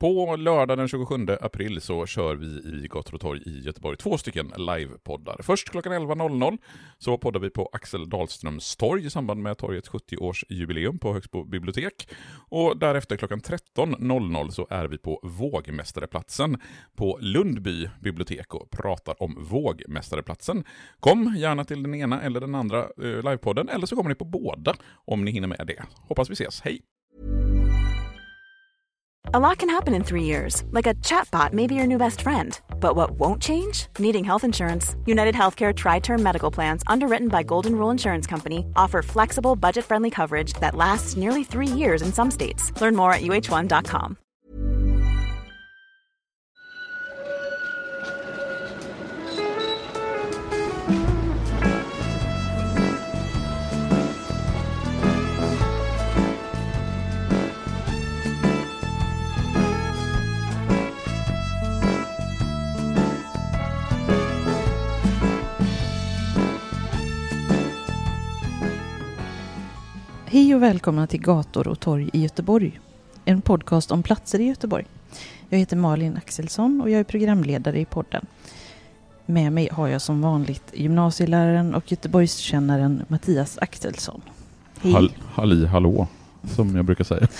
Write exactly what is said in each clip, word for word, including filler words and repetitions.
På lördag den tjugosjunde april så kör vi i Gator och torg i Göteborg två stycken livepoddar. Först klockan elva noll noll så poddar vi på Axel Dahlströms torg i samband med torgets sjuttio-årsjubileum på Högsbo bibliotek. Och därefter klockan tretton noll noll så är vi på Vågmästareplatsen på Lundby bibliotek och pratar om Vågmästareplatsen. Kom gärna till den ena eller den andra eh, livepodden, eller så kommer ni på båda om ni hinner med det. Hoppas vi ses. Hej! A lot can happen in three years, like a chatbot may be your new best friend. But what won't change? Needing health insurance. United Healthcare Tri-Term Medical Plans, underwritten by Golden Rule Insurance Company, offer flexible, budget-friendly coverage that lasts nearly three years in some states. Learn more at U H one dot com. Hej och välkomna till Gator och torg i Göteborg. En podcast om platser i Göteborg. Jag heter Malin Axelsson och jag är programledare i podden. Med mig har jag som vanligt gymnasieläraren och Göteborgskännaren Mattias Axelsson. Hej. Hall, halli hallå, som jag brukar säga.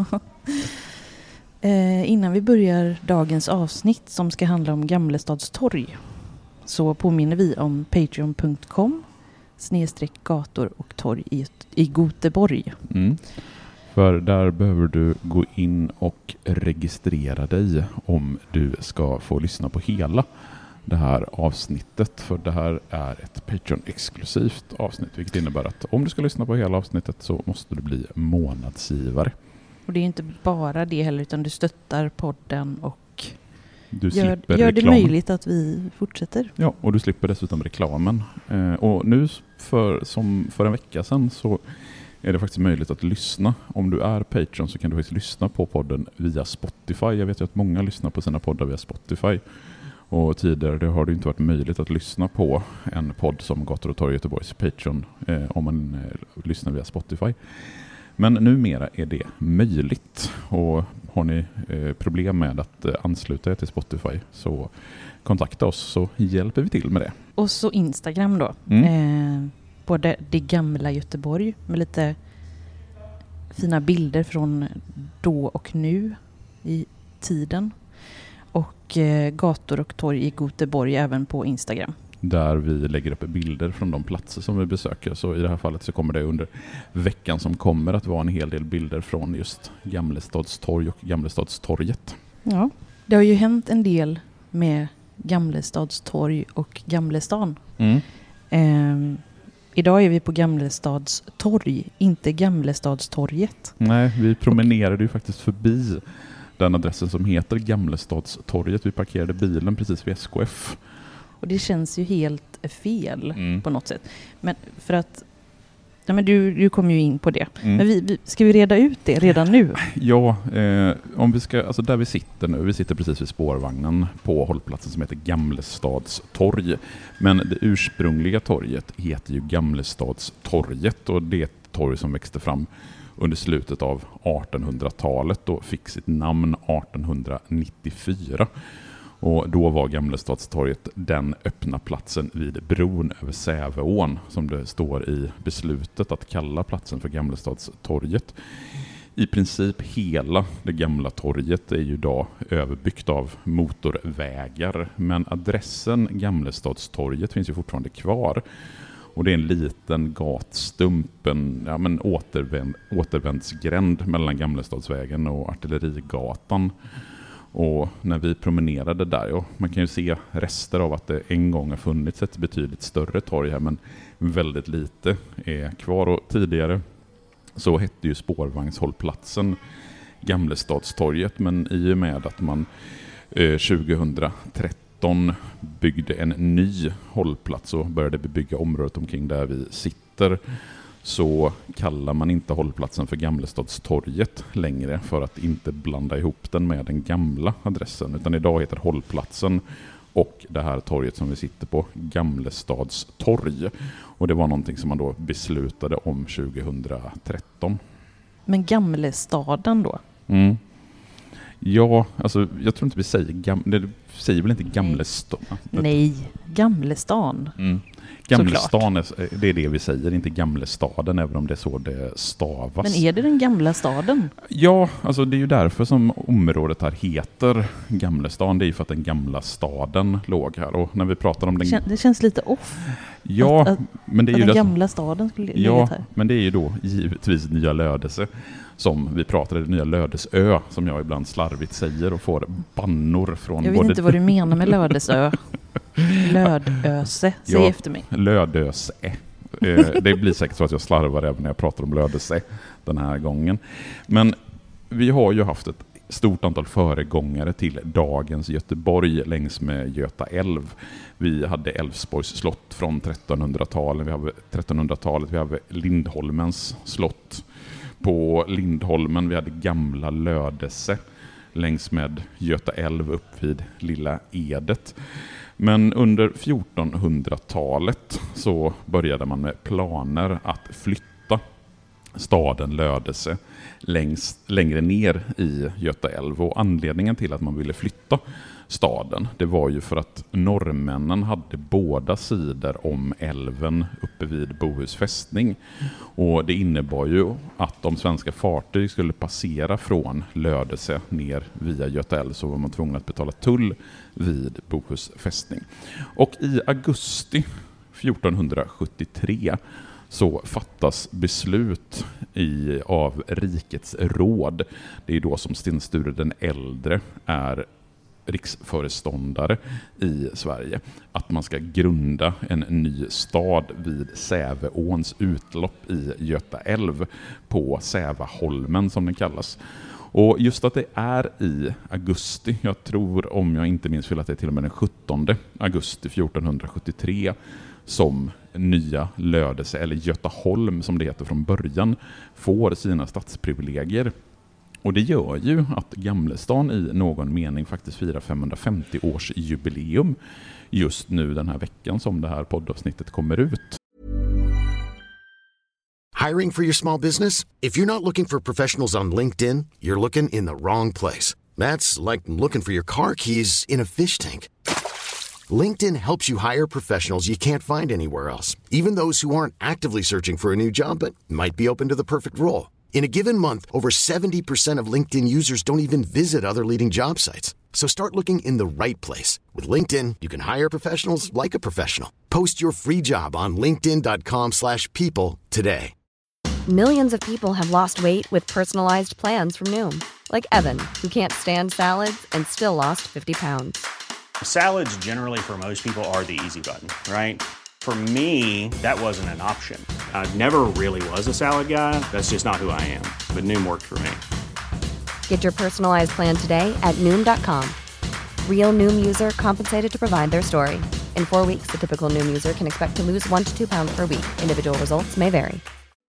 eh, innan vi börjar dagens avsnitt som ska handla om Gamlestads torg, så påminner vi om patreon punkt com snedstreck gator och torg i, i Göteborg. Mm. För där behöver du gå in och registrera dig om du ska få lyssna på hela det här avsnittet. För det här är ett Patreon-exklusivt avsnitt, vilket innebär att om du ska lyssna på hela avsnittet så måste du bli månadsgivare. Och det är inte bara det heller, utan du stöttar podden och Du gör, gör det möjligt att vi fortsätter. Ja, och du slipper dessutom reklamen. Eh, och nu för, som för en vecka sedan så är det faktiskt möjligt att lyssna. Om du är Patreon så kan du faktiskt lyssna på podden via Spotify. Jag vet ju att många lyssnar på sina poddar via Spotify. Och tidigare det har det inte varit möjligt att lyssna på en podd som Gator och torg Göteborgs Patreon eh, om man eh, lyssnar via Spotify. Men numera är det möjligt, och har ni eh, problem med att eh, ansluta er till Spotify så kontakta oss så hjälper vi till med det. Och så Instagram då. Mm. Eh, både det gamla Göteborg med lite fina bilder från då och nu i tiden. Och eh, gator och torg i Göteborg även på Instagram. Där vi lägger upp bilder från de platser som vi besöker. Så i det här fallet så kommer det under veckan som kommer att vara en hel del bilder från just Gamlestads torg och Gamlestads torget. Ja, det har ju hänt en del med Gamlestads torg och Gamlestan. Mm. Eh, idag är vi på Gamlestads torg, inte Gamlestads torget. Nej, vi promenerade ju faktiskt förbi den adressen som heter Gamlestads torget. Vi parkerade bilen precis vid S K F. Och det känns ju helt fel mm. på något sätt. Men för att ja, men du, du kom ju in på det. Mm. Men vi, vi, ska vi reda ut det redan nu? Ja, eh, om vi ska, alltså där vi sitter nu, vi sitter precis vid spårvagnen på hållplatsen som heter Gamlestads torg. Men det ursprungliga torget heter ju Gamlestads torget, och det är ett torg som växte fram under slutet av artonhundratalet och fick sitt namn artonhundranittiofyra. Och då var Gamlestadstorget den öppna platsen vid bron över Säveån, som det står i beslutet att kalla platsen för Gamlestadstorget. I princip hela det gamla torget är ju idag överbyggt av motorvägar, men adressen Gamlestadstorget finns ju fortfarande kvar. Och det är en liten gatstump, en ja, men återvänd, återvändsgränd mellan Gamlestadsvägen och Artillerigatan. Och när vi promenerade där, ja, man kan ju se rester av att det en gång har funnits ett betydligt större torg här, men väldigt lite är kvar. Och tidigare så hette ju spårvagnshållplatsen Gamlestadstorget, men i och med att man eh, tjugohundratretton byggde en ny hållplats och började bebygga området omkring där vi sitter, så kallar man inte hållplatsen för Gamlestadstorget längre för att inte blanda ihop den med den gamla adressen, utan idag heter hållplatsen och det här torget som vi sitter på Gamlestads torg. Och det var någonting som man då beslutade om tjugohundratretton. Men Gamlestaden då? Mm. Ja, alltså jag tror inte vi säger gam- det säger väl inte Gamlestan? Nej, Gamlestan. Mm. Gamlestan, är, det är det vi säger, inte Gamlestaden, även om det är så det stavas. Men är det den gamla staden? Ja, alltså det är ju därför som området här heter Gamlestan. Det är ju för att den gamla staden låg här. Och när vi pratar om den... Det känns lite off. Ja, att, att, men det är ju den det... gamla staden skulle ligga ja, här. Men det är ju då givetvis Nya Lödöse som vi pratade, Nya Lödösö, som jag ibland slarvigt säger och får bannor från. Jag vet både... inte vad du menar med Lödösö. Lödöse, säg ja, efter mig. Lödöse. Det blir säkert så att jag slarvar även när jag pratar om Lödöse den här gången. Men vi har ju haft ett stort antal föregångare till dagens Göteborg längs med Göta älv. Vi hade Älvsborgs slott från trettonhundratalet, vi hade trettonhundratalet, vi hade Lindholmens slott på Lindholmen, vi hade gamla Lödöse längs med Göta älv upp vid Lilla Edet. Men under fjortonhundratalet så började man med planer att flytta staden Lödöse längs, längre ner i Göta älv. Och anledningen till att man ville flytta staden, det var ju för att norrmännen hade båda sidor om älven uppe vid Bohus fästning. Och det innebar ju att om svenska fartyg skulle passera från Lödöse ner via Göta älv så var man tvungen att betala tull vid Bohus fästning. Och i augusti fjortonhundrasjuttiotre så fattas beslut i, av rikets råd. Det är då som Sten Sture den äldre är riksföreståndare i Sverige, att man ska grunda en ny stad vid Säveåns utlopp i Göta älv på Sävaholmen som den kallas. Och just att det är i augusti, jag tror om jag inte minns fel att det är till och med den sjuttonde augusti fjortonhundrasjuttiotre som nya Lödöse, eller Götaholm som det heter från början, får sina stadsprivilegier. Och det gör ju att Gamlestan i någon mening faktiskt firar femhundrafemtio års jubileum just nu den här veckan som det här poddavsnittet kommer ut. Hiring for your small business? If you're not looking for professionals on LinkedIn, you're looking in the wrong place. That's like looking for your car keys in a fish tank. LinkedIn helps you hire professionals you can't find anywhere else, even those who aren't actively searching for a new job but might be open to the perfect role. In a given month, over seventy percent of LinkedIn users don't even visit other leading job sites. So start looking in the right place. With LinkedIn, you can hire professionals like a professional. Post your free job on linkedin dot com slash people today. Millions of people have lost weight with personalized plans from Noom. Like Evan, who can't stand salads and still lost fifty pounds. Salads generally for most people are the easy button, right? For me, that wasn't an option. I never really was a salad guy. That's just not who I am. But Noom worked for me. Get your personalized plan today at Noom dot com. Real Noom user compensated to provide their story. In four weeks, the typical Noom user can expect to lose one to two pounds per week. Individual results may vary.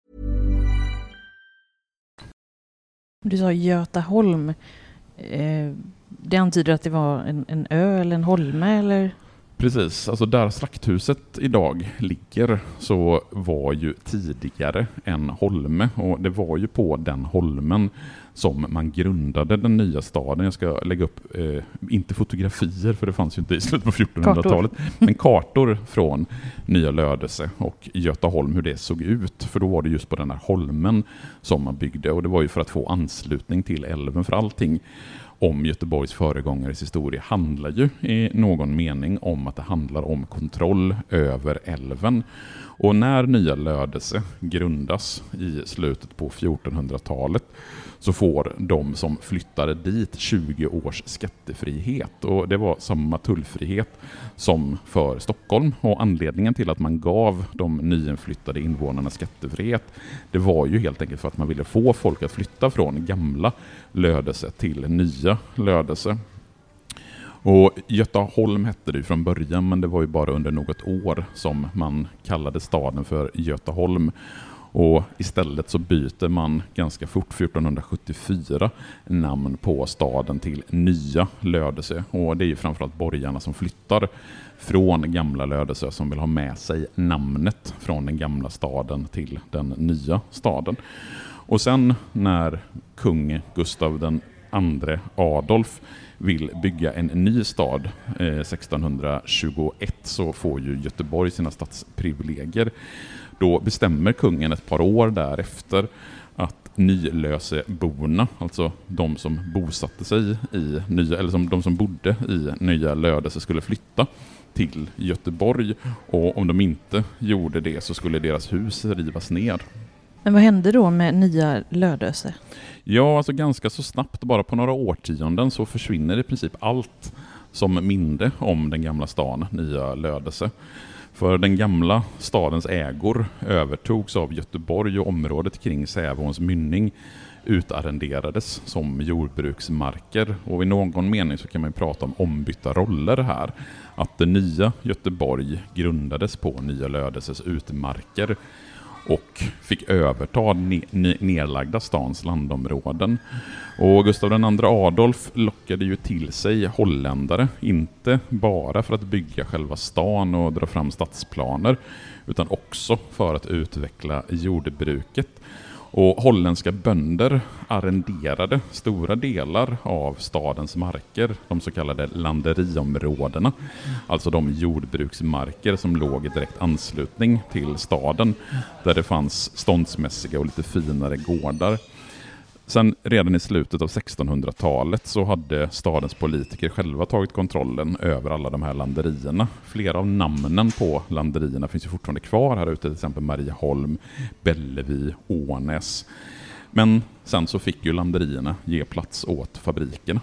Du sa Götaholm. Eh, det antyder att det var en, en ö eller en holme eller... Precis, alltså där slakthuset idag ligger så var ju tidigare en holme, och det var ju på den holmen som man grundade den nya staden. Jag ska lägga upp, eh, inte fotografier för det fanns ju inte i slutet på fjortonhundratalet, kartor. Men kartor från Nya Lödöse och Götaholm, hur det såg ut. För då var det just på den här holmen som man byggde, och det var ju för att få anslutning till älven, för allting om Göteborgs föregångares historia handlar ju i någon mening om att det handlar om kontroll över älven. Och när Nya Lödöse grundas i slutet på fjortonhundratalet så får de som flyttade dit tjugo års skattefrihet. Och det var samma tullfrihet som för Stockholm. Och anledningen till att man gav de nyinflyttade invånarna skattefrihet, det var ju helt enkelt för att man ville få folk att flytta från gamla Lödöse till nya Lödöse. Och Götaholm hette det från början, men det var ju bara under något år som man kallade staden för Götaholm. Och istället så byter man ganska fort fjortonhundrasjuttiofyra namn på staden till Nya Lödöse. Och det är ju framförallt borgarna som flyttar från gamla Lödöse som vill ha med sig namnet från den gamla staden till den nya staden. Och sen när kung Gustav den andre Adolf vill bygga en ny stad eh, sextonhundratjugoett, så får ju Göteborg sina stadsprivilegier. Då bestämmer kungen ett par år därefter att nylöseborna, alltså de som bosatte sig i nya, eller som de som bodde i Nya Lödöse, skulle flytta till Göteborg, och om de inte gjorde det så skulle deras hus rivas ner. Men vad hände då med Nya Lödöse? Ja, alltså ganska så snabbt, bara på några årtionden så försvinner i princip allt som minne om den gamla stan Nya Lödöse. För den gamla stadens ägor övertogs av Göteborg, och området kring Sävåns mynning utarrenderades som jordbruksmarker. Och i någon mening så kan man prata om ombytta roller här. Att det nya Göteborg grundades på Nya Lödöses utmarker och fick överta ne- nedlagda stans landområden. Och Gustav den andre Adolf lockade ju till sig holländare, inte bara för att bygga själva stan och dra fram stadsplaner, utan också för att utveckla jordbruket. Och holländska bönder arrenderade stora delar av stadens marker, de så kallade landeriområdena, alltså de jordbruksmarker som låg i direkt anslutning till staden, där det fanns ståndsmässiga och lite finare gårdar. Sen redan i slutet av sextonhundratalet så hade stadens politiker själva tagit kontrollen över alla de här landerierna. Flera av namnen på landerierna finns ju fortfarande kvar här ute, till exempel Marieholm, Bellevi, Ånäs. Men sen så fick ju landerierna ge plats åt fabrikerna.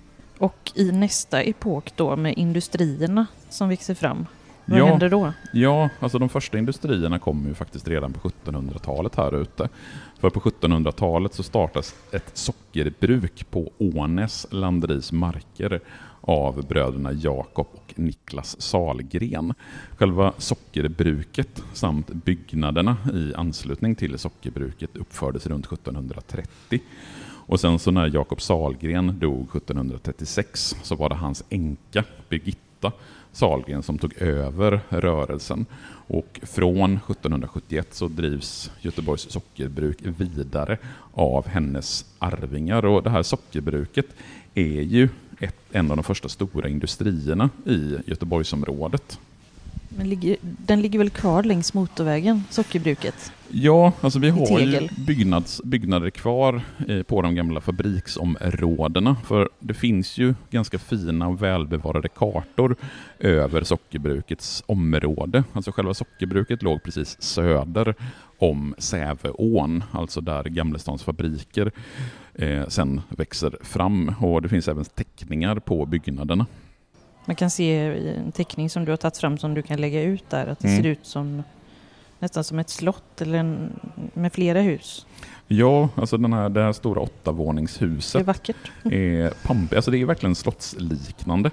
Och i nästa epok då med industrierna som växer fram, vad ja, händer då? Ja, alltså de första industrierna kom ju faktiskt redan på sjuttonhundratalet här ute. För på sjuttonhundratalet så startas ett sockerbruk på Ånäs landeris marker av bröderna Jakob och Niklas Salgren. Själva sockerbruket samt byggnaderna i anslutning till sockerbruket uppfördes runt sjuttonhundratrettio. Och sen så när Jakob Salgren dog sjuttonhundratrettiosex så var det hans änka Birgitta Salgren som tog över rörelsen, och från sjuttonhundrasjuttioett så drivs Göteborgs sockerbruk vidare av hennes arvingar. Och det här sockerbruket är ju ett, en av de första stora industrierna i Göteborgsområdet. Men ligger, den ligger väl kvar längs motorvägen, sockerbruket? Ja, alltså vi har Tegel. ju byggnads, byggnader kvar eh, på de gamla fabriksområdena. För det finns ju ganska fina och välbevarade kartor över sockerbrukets område. Alltså själva sockerbruket låg precis söder om Säveån, alltså där Gamlestans fabriker eh, sen växer fram. Och det finns även teckningar på byggnaderna. Man kan se en teckning som du har tagit fram som du kan lägga ut där, att det Mm. ser ut som nästan som ett slott eller en, med flera hus. Ja, alltså den här, det här stora Det är åttavåningshuset vackert. är pamp, alltså det är verkligen slottsliknande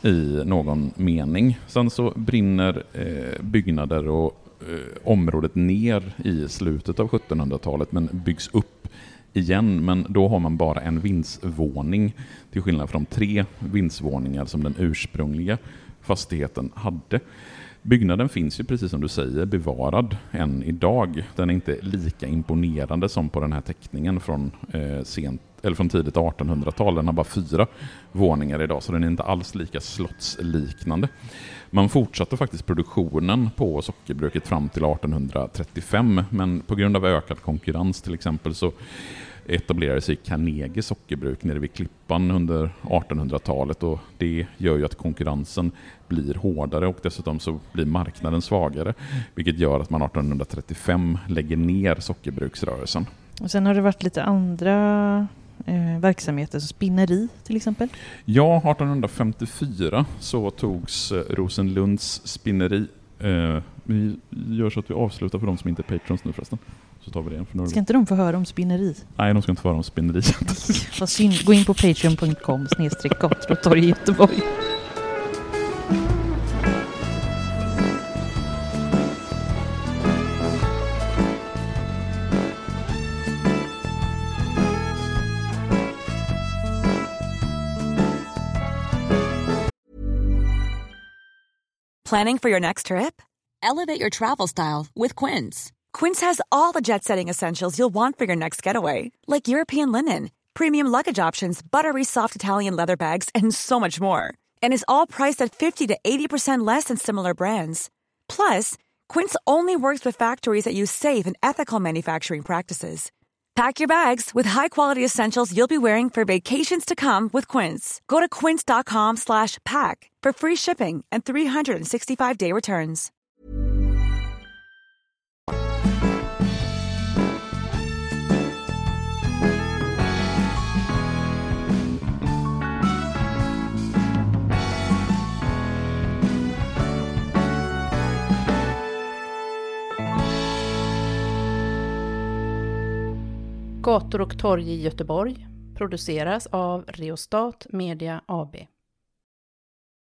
i någon mening. Sen så brinner eh, byggnader och eh, området ner i slutet av sjuttonhundratalet, men byggs upp igen, men då har man bara en vindsvåning till skillnad från tre vindsvåningar som den ursprungliga fastigheten hade. Byggnaden finns ju precis som du säger bevarad än idag. Den är inte lika imponerande som på den här teckningen från, eh, sent, eller från tidigt artonhundratal. Den har bara fyra våningar idag, så den är inte alls lika slottsliknande. Man fortsatte faktiskt produktionen på sockerbruket fram till artonhundratrettiofem, men på grund av ökad konkurrens till exempel så etablerade sig Carnegie sockerbruk nere vid Klippan under artonhundratalet, och det gör ju att konkurrensen blir hårdare och dessutom så blir marknaden svagare, vilket gör att man artonhundratrettiofem lägger ner sockerbruksrörelsen. Och sen har det varit lite andra eh, verksamheter, så spinneri till exempel. Ja, artonhundrafemtiofyra så togs eh, Rosenlunds spinneri. Eh, vi gör så att vi avslutar för de som inte är patrons nu förresten. Så tar vi det för några... Ska inte de få höra om spinneri? Nej, de ska inte få höra om spinneri. Vad synd. Gå in på patreon punkt com snedstreck gator och torg i Göteborg. Planning for your next trip? Elevate your travel style with Quince. Quince has all the jet-setting essentials you'll want for your next getaway, like European linen, premium luggage options, buttery soft Italian leather bags, and so much more. And is all priced at fifty to eighty percent less than similar brands. Plus, Quince only works with factories that use safe and ethical manufacturing practices. Pack your bags with high-quality essentials you'll be wearing for vacations to come with Quince. Go to quince.com slash pack for free shipping and three sixty-five day returns. Gator och torg i Göteborg produceras av Reostat Media A B.